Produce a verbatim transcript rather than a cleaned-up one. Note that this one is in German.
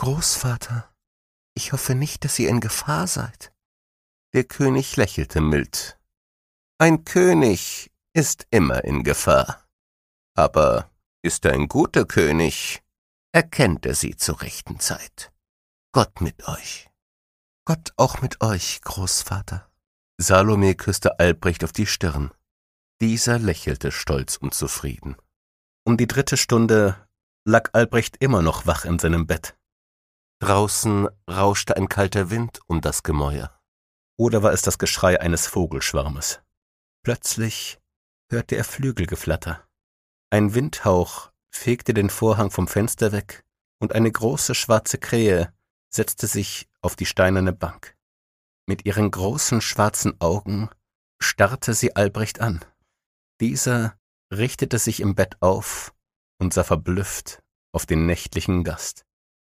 »Großvater, ich hoffe nicht, dass ihr in Gefahr seid.« Der König lächelte mild. »Ein König ist immer in Gefahr. Aber ist er ein guter König, erkennt er sie zur rechten Zeit. Gott mit euch.« »Gott auch mit euch, Großvater.« Salome küsste Albrecht auf die Stirn. Dieser lächelte stolz und zufrieden. Um die dritte Stunde lag Albrecht immer noch wach in seinem Bett. Draußen rauschte ein kalter Wind um das Gemäuer. Oder war es das Geschrei eines Vogelschwarmes? Plötzlich hörte er Flügelgeflatter. Ein Windhauch fegte den Vorhang vom Fenster weg, und eine große schwarze Krähe setzte sich auf die steinerne Bank. Mit ihren großen schwarzen Augen starrte sie Albrecht an. Dieser richtete sich im Bett auf und sah verblüfft auf den nächtlichen Gast.